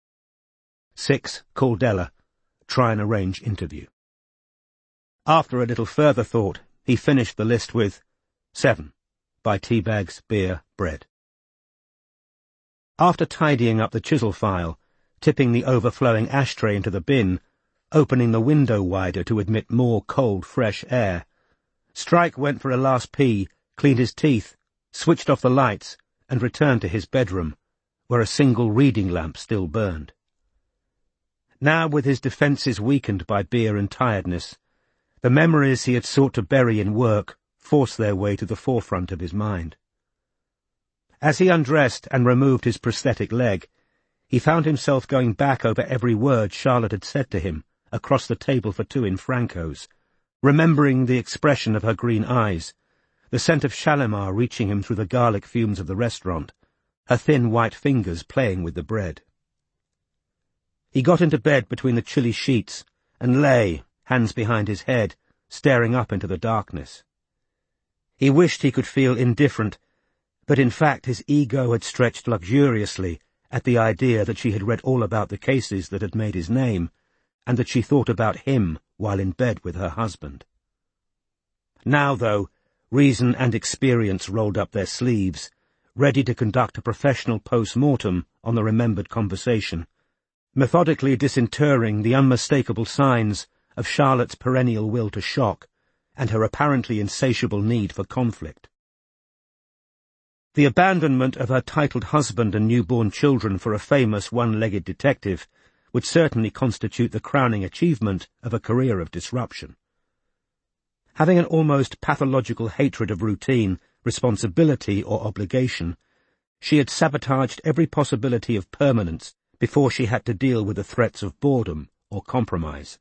[SPEAKER 1] 6. Call Della. Try and arrange interview. After a little further thought, he finished the list with 7. Buy tea bags, beer, bread. After tidying up the Chisel file, tipping the overflowing ashtray into the bin, opening the window wider to admit more cold, fresh air, Strike went for a last pee, cleaned his teeth, switched off the lights, and returned to his bedroom, where a single reading lamp still burned. Now, with his defences weakened by beer and tiredness, the memories he had sought to bury in work forced their way to the forefront of his mind. As he undressed and removed his prosthetic leg, he found himself going back over every word Charlotte had said to him across the table for two in Franco's, remembering the expression of her green eyes, the scent of Shalimar reaching him through the garlic fumes of the restaurant, her thin white fingers playing with the bread. He got into bed between the chilly sheets and lay, hands behind his head, staring up into the darkness. He wished he could feel indifferent, but in fact his ego had stretched luxuriously at the idea that she had read all about the cases that had made his name, and that she thought about him while in bed with her husband. Now, though, reason and experience rolled up their sleeves, ready to conduct a professional post-mortem on the remembered conversation, methodically disinterring the unmistakable signs of Charlotte's perennial will to shock, and her apparently insatiable need for conflict. The abandonment of her titled husband and newborn children for a famous one-legged detective would certainly constitute the crowning achievement of a career of disruption. Having an almost pathological hatred of routine, responsibility, or obligation, she had sabotaged every possibility of permanence before she had to deal with the threats of boredom or compromise.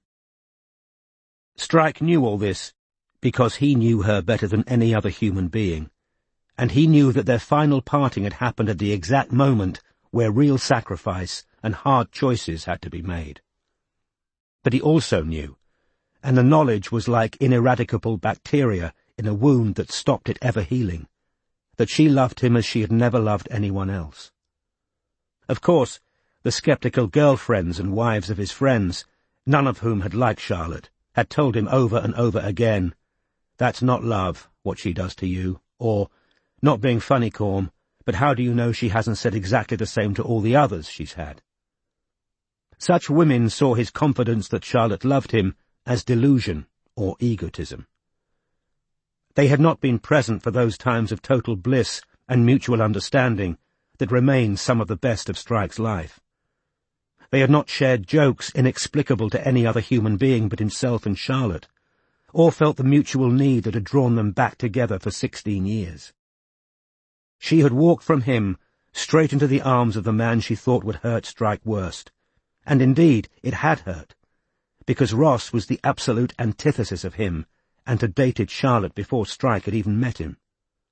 [SPEAKER 1] Strike knew all this because he knew her better than any other human being, and he knew that their final parting had happened at the exact moment where real sacrifice and hard choices had to be made. But he also knew, and the knowledge was like ineradicable bacteria in a wound that stopped it ever healing, that she loved him as she had never loved anyone else. Of course, the sceptical girlfriends and wives of his friends, none of whom had liked Charlotte, had told him over and over again, "That's not love, what she does to you," or, "Not being funny, Corm, but how do you know she hasn't said exactly the same to all the others she's had?" Such women saw his confidence that Charlotte loved him as delusion or egotism. They had not been present for those times of total bliss and mutual understanding that remain some of the best of Strike's life. They had not shared jokes inexplicable to any other human being but himself and Charlotte, or felt the mutual need that had drawn them back together for 16 years. She had walked from him straight into the arms of the man she thought would hurt Strike worst, and indeed it had hurt, because Ross was the absolute antithesis of him, and had dated Charlotte before Strike had even met him.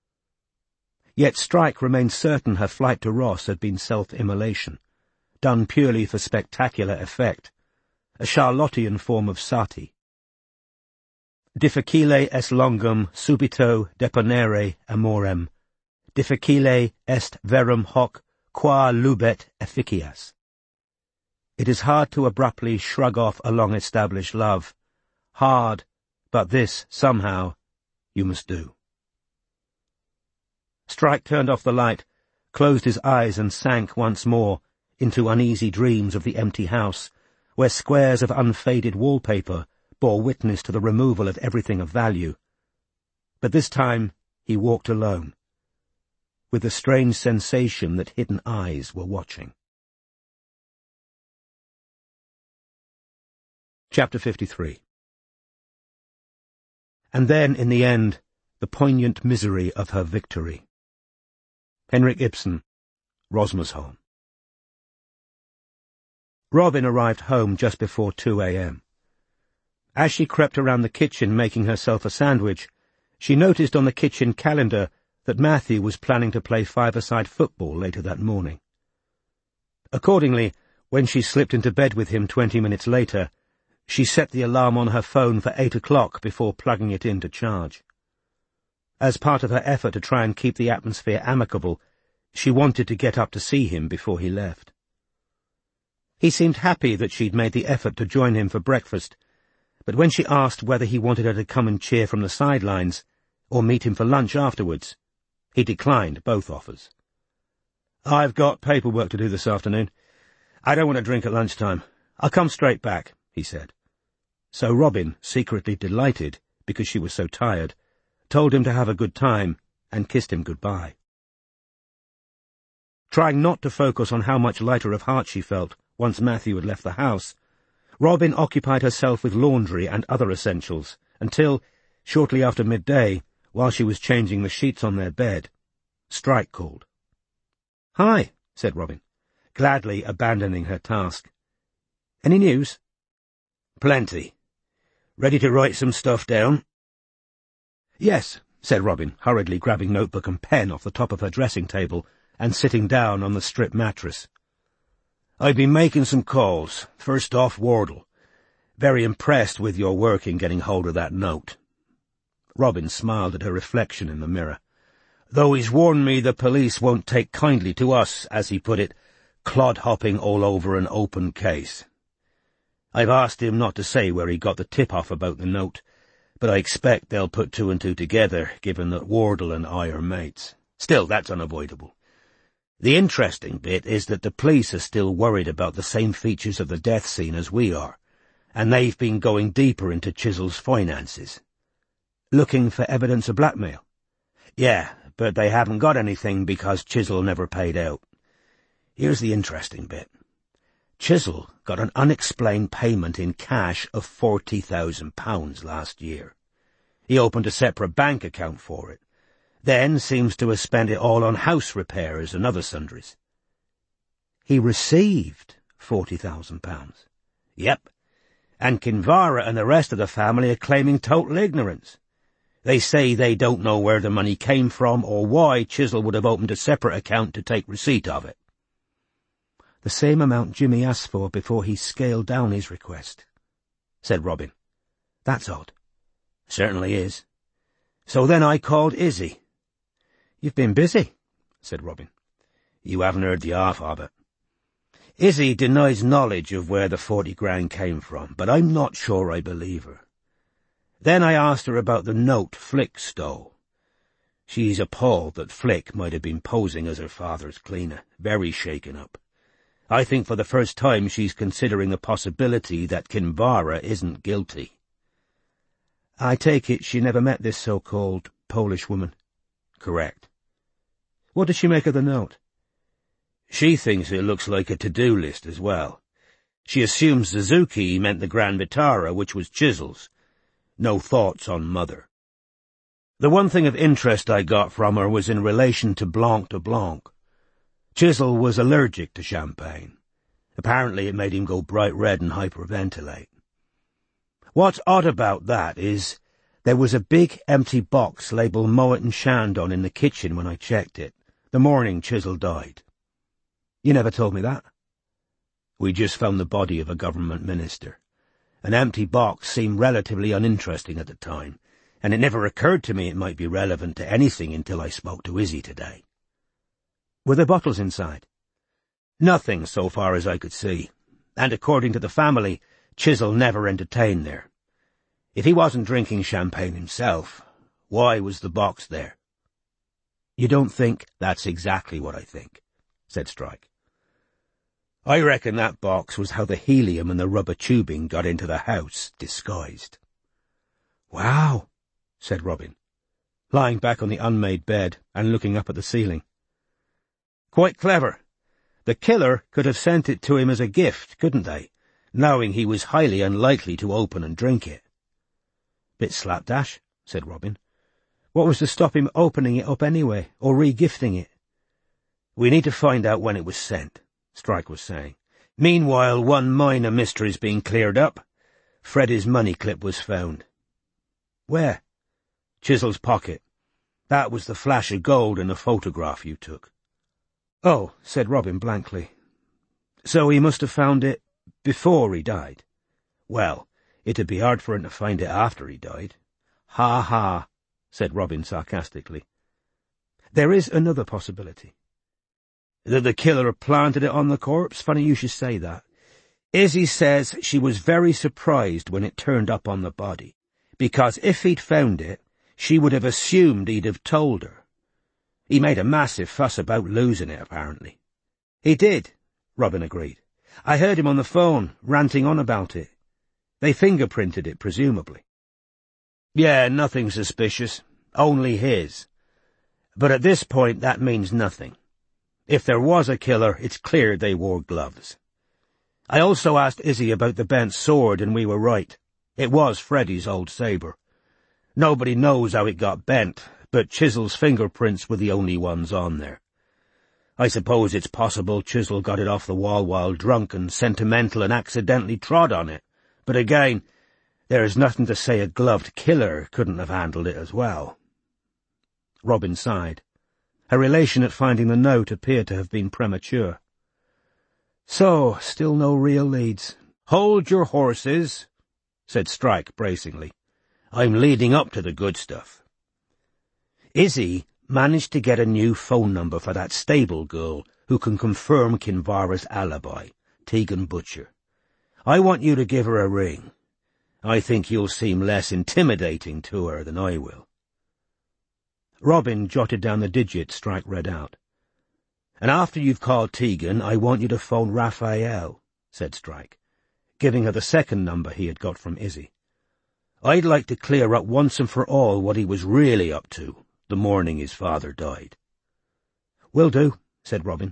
[SPEAKER 1] Yet Strike remained certain her flight to Ross had been self-immolation, done purely for spectacular effect, a Charlottean form of sati. Difficile est longum subito deponere amorem, difficile est verum hoc qua lubet efficias. It is hard to abruptly shrug off a long-established love. Hard, but this, somehow, you must do. Strike turned off the light, closed his eyes and sank once more into uneasy dreams of the empty house, where squares of unfaded wallpaper bore witness to the removal of everything of value. But this time he walked alone, with the strange sensation that hidden eyes were watching. Chapter 53. And then, in the end, the poignant misery of her victory. Henrik Ibsen, Rosmersholm. Robin arrived home just before 2 a.m. As she crept around the kitchen making herself a sandwich, she noticed on the kitchen calendar that Matthew was planning to play five-a-side football later that morning. Accordingly, when she slipped into bed with him 20 minutes later, she set the alarm on her phone for 8 o'clock before plugging it in to charge. As part of her effort to try and keep the atmosphere amicable, she wanted to get up to see him before he left. He seemed happy that she'd made the effort to join him for breakfast, but when she asked whether he wanted her to come and cheer from the sidelines, or meet him for lunch afterwards, he declined both offers. "I've got paperwork to do this afternoon. I don't want to drink at lunchtime. I'll come straight back," he said. So Robin, secretly delighted, because she was so tired, told him to have a good time and kissed him goodbye. Trying not to focus on how much lighter of heart she felt once Matthew had left the house, Robin occupied herself with laundry and other essentials until, shortly after midday, while she was changing the sheets on their bed, Strike called. "Hi," said Robin, gladly abandoning her task. "Any news?" "Plenty. Ready to write some stuff down?" "Yes," said Robin, hurriedly grabbing notebook and pen off the top of her dressing table and sitting down on the strip mattress. "I've been making some calls. First off, Wardle. Very impressed with your work in getting hold of that note." Robin smiled at her reflection in the mirror. "Though he's warned me the police won't take kindly to us, as he put it, clod-hopping all over an open case. I've asked him not to say where he got the tip-off about the note, but I expect they'll put two and two together, given that Wardle and I are mates. Still, that's unavoidable. The interesting bit is that the police are still worried about the same features of the death scene as we are, and they've been going deeper into Chisel's finances. Looking for evidence of blackmail? Yeah, but they haven't got anything because Chisel never paid out. Here's the interesting bit. Chisel got an unexplained payment in cash of £40,000 last year. He opened a separate bank account for it, then seems to have spent it all on house repairs and other sundries. He received £40,000. Yep, and Kinvara and the rest of the family are claiming total ignorance. They say they don't know where the money came from or why Chisel would have opened a separate account to take receipt of it. The same amount Jimmy asked for before he scaled down his request, said Robin. That's odd. Certainly is. So then I called Izzy. You've been busy, said Robin. You haven't heard the half of it. Izzy denies knowledge of where the 40 grand came from, but I'm not sure I believe her. Then I asked her about the note Flick stole. She's appalled that Flick might have been posing as her father's cleaner, very shaken up. I think for the first time she's considering the possibility that Kinvara isn't guilty. I take it she never met this so-called Polish woman? Correct. What does she make of the note? She thinks it looks like a to-do list as well. She assumes Suzuki meant the Grand Vitara, which was Chisel's. No thoughts on Mother. The one thing of interest I got from her was in relation to Blanc de Blanc. Chisel was allergic to champagne. Apparently it made him go bright red and hyperventilate. What's odd about that is there was a big empty box labelled Moet and Chandon in the kitchen when I checked it, the morning Chisel died. You never told me that. We just found the body of a government minister. An empty box seemed relatively uninteresting at the time, and it never occurred to me it might be relevant to anything until I spoke to Izzy today. Were there bottles inside? Nothing, so far as I could see, and according to the family, Chisel never entertained there. If he wasn't drinking champagne himself, why was the box there? You don't think? That's exactly what I think, said Strike. I reckon that box was how the helium and the rubber tubing got into the house, disguised. Wow, said Robin, lying back on the unmade bed and looking up at the ceiling. Quite clever. The killer could have sent it to him as a gift, couldn't they, knowing he was highly unlikely to open and drink it? Bit slapdash, said Robin. What was to stop him opening it up anyway, or re-gifting it? We need to find out when it was sent, Strike was saying. Meanwhile, one minor mystery's being cleared up. Freddy's money clip was found. Where? Chisel's pocket. That was the flash of gold in the photograph you took. Oh, said Robin blankly. So he must have found it before he died. Well, it'd be hard for him to find it after he died. Ha ha, said Robin sarcastically. There is another possibility. That the killer planted it on the corpse? Funny you should say that. Izzy says she was very surprised when it turned up on the body, because if he'd found it, she would have assumed he'd have told her. He made a massive fuss about losing it, apparently. He did, Robin agreed. I heard him on the phone, ranting on about it. They fingerprinted it, presumably. Yeah, nothing suspicious. Only his. But at this point, that means nothing. If there was a killer, it's clear they wore gloves. I also asked Izzy about the bent sword, and we were right. It was Freddy's old sabre. Nobody knows how it got bent, but Chisel's fingerprints were the only ones on there. I suppose it's possible Chisel got it off the wall while drunk and sentimental and accidentally trod on it, but again, there's nothing to say a gloved killer couldn't have handled it as well. Robin sighed. Her elation at finding the note appeared to have been premature. So, still no real leads. Hold your horses, said Strike bracingly. I'm leading up to the good stuff. Izzy managed to get a new phone number for that stable girl who can confirm Kinvara's alibi, Tegan Butcher. I want you to give her a ring. I think you'll seem less intimidating to her than I will. Robin jotted down the digits Strike read out. And after you've called Tegan, I want you to phone Raphael, said Strike, giving her the second number he had got from Izzy. I'd like to clear up once and for all what he was really up to the morning his father died." "Will do," said Robin.